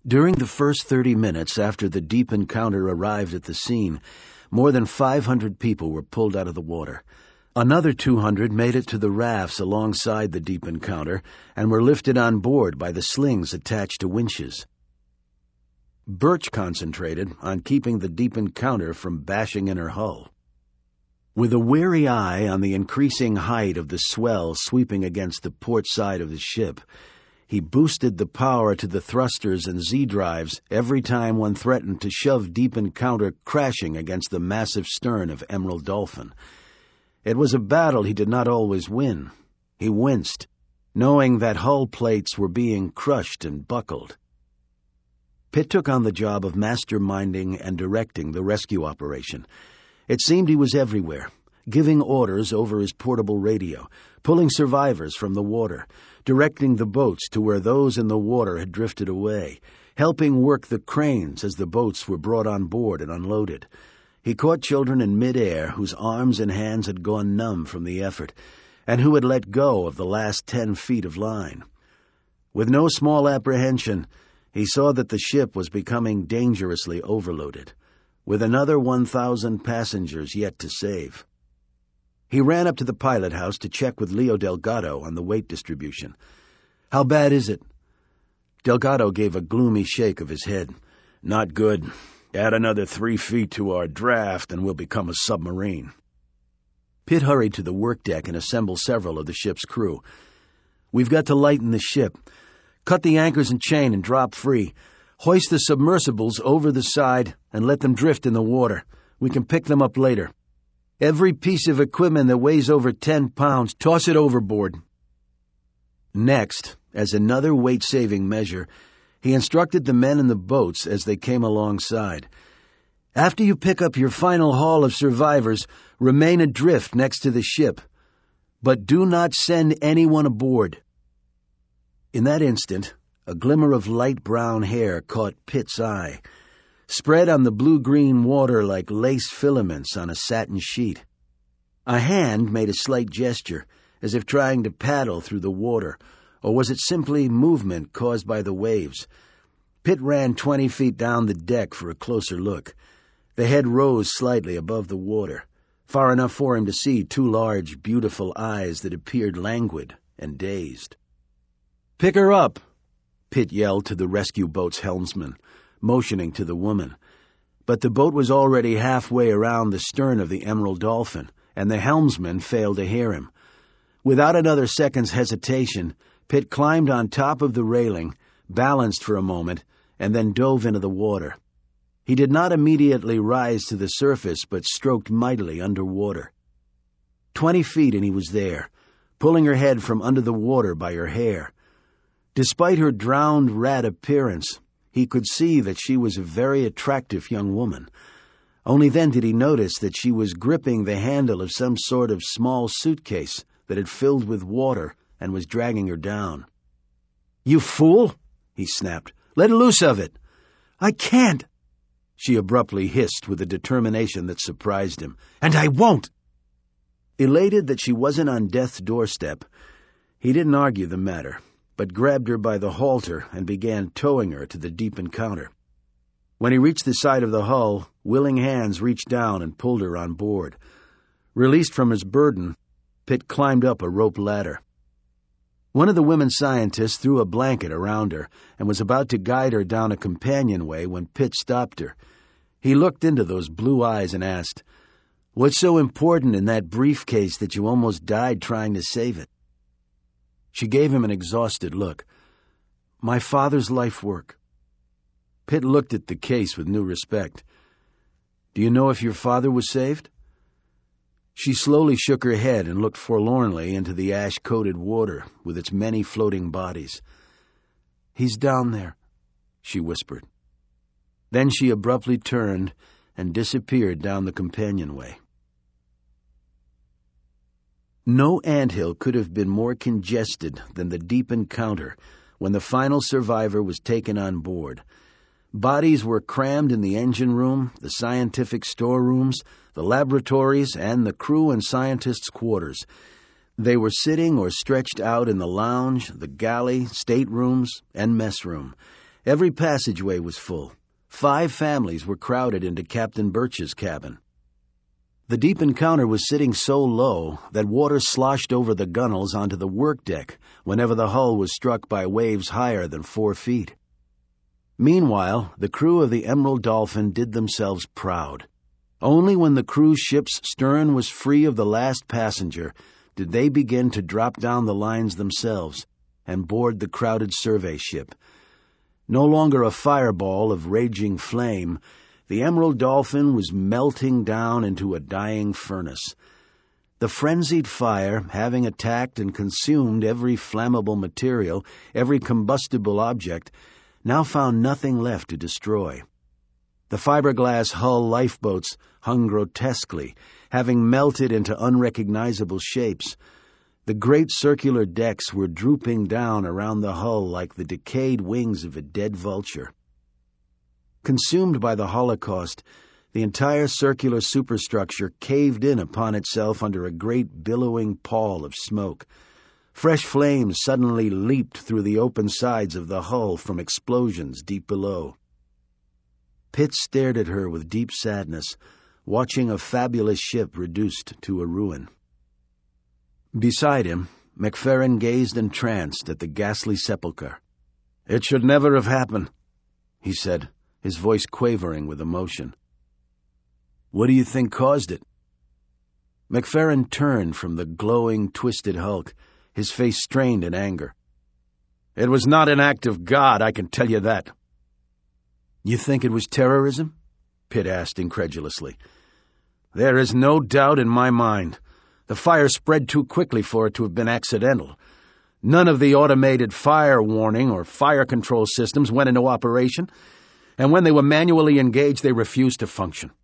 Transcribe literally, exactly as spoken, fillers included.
During the first thirty minutes after the Deep Encounter arrived at the scene, more than five hundred people were pulled out of the water. Another two hundred made it to the rafts alongside the Deep Encounter and were lifted on board by the slings attached to winches. Birch concentrated on keeping the Deep Encounter from bashing in her hull. With a wary eye on the increasing height of the swell sweeping against the port side of the ship, he boosted the power to the thrusters and Z-drives every time one threatened to shove Deep Encounter crashing against the massive stern of Emerald Dolphin. It was a battle he did not always win. He winced, knowing that hull plates were being crushed and buckled. Pitt took on the job of masterminding and directing the rescue operation. It seemed he was everywhere, giving orders over his portable radio, pulling survivors from the water, directing the boats to where those in the water had drifted away, helping work the cranes as the boats were brought on board and unloaded. He caught children in mid-air whose arms and hands had gone numb from the effort, and who had let go of the last ten feet of line. With no small apprehension, he saw that the ship was becoming dangerously overloaded, with another one thousand passengers yet to save. He ran up to the pilot house to check with Leo Delgado on the weight distribution. "How bad is it?" Delgado gave a gloomy shake of his head. "Not good. Add another three feet to our draft and we'll become a submarine." Pitt hurried to the workdeck and assembled several of the ship's crew. "We've got to lighten the ship. Cut the anchors and chain and drop free. Hoist the submersibles over the side and let them drift in the water. We can pick them up later. Every piece of equipment that weighs over ten pounds, toss it overboard." Next, as another weight-saving measure, he instructed the men in the boats as they came alongside. "After you pick up your final haul of survivors, remain adrift next to the ship. But do not send anyone aboard." In that instant, a glimmer of light brown hair caught Pitt's eye, spread on the blue-green water like lace filaments on a satin sheet. A hand made a slight gesture, as if trying to paddle through the water, or was it simply movement caused by the waves? Pitt ran twenty feet down the deck for a closer look. The head rose slightly above the water, far enough for him to see two large, beautiful eyes that appeared languid and dazed. "Pick her up!" Pitt yelled to the rescue boat's helmsman, motioning to the woman. But the boat was already halfway around the stern of the Emerald Dolphin, and the helmsman failed to hear him. Without another second's hesitation, Pitt climbed on top of the railing, balanced for a moment, and then dove into the water. He did not immediately rise to the surface, but stroked mightily underwater. Twenty feet and he was there, pulling her head from under the water by her hair. Despite her drowned rat appearance, he could see that she was a very attractive young woman. Only then did he notice that she was gripping the handle of some sort of small suitcase that had filled with water and was dragging her down. "You fool!" he snapped. "Let loose of it!" "I can't!" she abruptly hissed with a determination that surprised him. "And I won't!" Elated that she wasn't on death's doorstep, he didn't argue the matter, but grabbed her by the halter and began towing her to the Deep Encounter. When he reached the side of the hull, willing hands reached down and pulled her on board. Released from his burden, Pitt climbed up a rope ladder. One of the women scientists threw a blanket around her and was about to guide her down a companionway when Pitt stopped her. He looked into those blue eyes and asked, "What's so important in that briefcase that you almost died trying to save it?" She gave him an exhausted look. "My father's life work." Pitt looked at the case with new respect. "Do you know if your father was saved?" She slowly shook her head and looked forlornly into the ash-coated water with its many floating bodies. "He's down there," she whispered. Then she abruptly turned and disappeared down the companionway. No anthill could have been more congested than the Deep Encounter when the final survivor was taken on board. Bodies were crammed in the engine room, the scientific storerooms, the laboratories, and the crew and scientists' quarters. They were sitting or stretched out in the lounge, the galley, staterooms, and mess room, Every passageway was full. Five families were crowded into Captain Birch's cabin. The Deep Encounter was sitting so low that water sloshed over the gunnels onto the work deck whenever the hull was struck by waves higher than four feet. Meanwhile, the crew of the Emerald Dolphin did themselves proud. Only when the cruise ship's stern was free of the last passenger did they begin to drop down the lines themselves and board the crowded survey ship. No longer a fireball of raging flame, the Emerald Dolphin was melting down into a dying furnace. The frenzied fire, having attacked and consumed every flammable material, every combustible object, now found nothing left to destroy. The fiberglass hull lifeboats hung grotesquely, having melted into unrecognizable shapes. The great circular decks were drooping down around the hull like the decayed wings of a dead vulture. Consumed by the Holocaust, the entire circular superstructure caved in upon itself under a great billowing pall of smoke. Fresh flames suddenly leaped through the open sides of the hull from explosions deep below. Pitt stared at her with deep sadness, watching a fabulous ship reduced to a ruin. Beside him, McFerrin gazed entranced at the ghastly sepulchre. "It should never have happened," he said, his voice quavering with emotion. "What do you think caused it?" McFerrin turned from the glowing, twisted hulk, his face strained in anger. "It was not an act of God, I can tell you that." "You think it was terrorism?" Pitt asked incredulously. "There is no doubt in my mind. The fire spread too quickly for it to have been accidental. None of the automated fire warning or fire control systems went into operation, and when they were manually engaged, they refused to function.